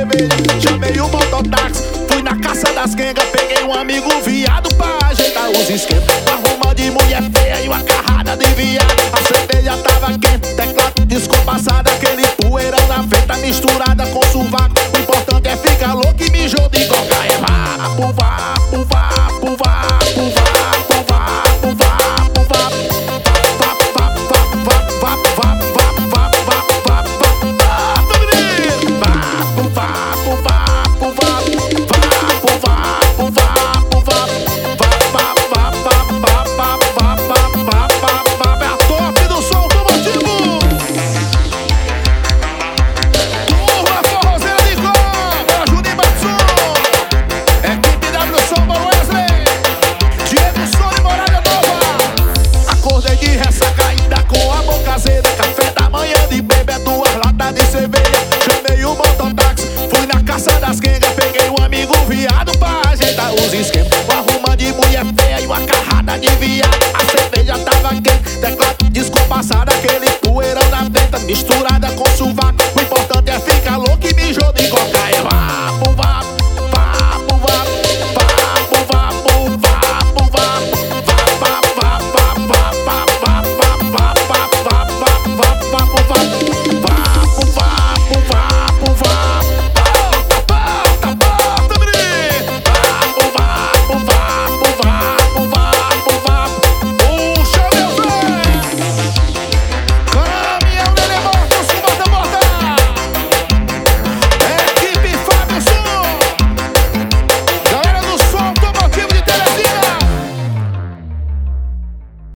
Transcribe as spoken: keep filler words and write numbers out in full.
cerveja. Chamei o mototáxi, fui na caça das quengas. Peguei um amigo viado pra ajeitar os esquemas. Arruma de mulher feia e uma carrada de viado. A cerveja tava quente, teclado descompassado. Aquele poeirão na venta misturada com sovaco. O importante é ficar louco e mijou de coca. É vapo, vapo, vapo, vapo, vapo, vapo, vapo, vapo. Chamei o mototáxi, fui na caça das quengas. Peguei um amigo viado pra ajeitar os esquemas. Arruma de mulher feia e uma carrada de viado. A cerveja tava quente, teclado descompassado. Aquele poeirão na venta misturado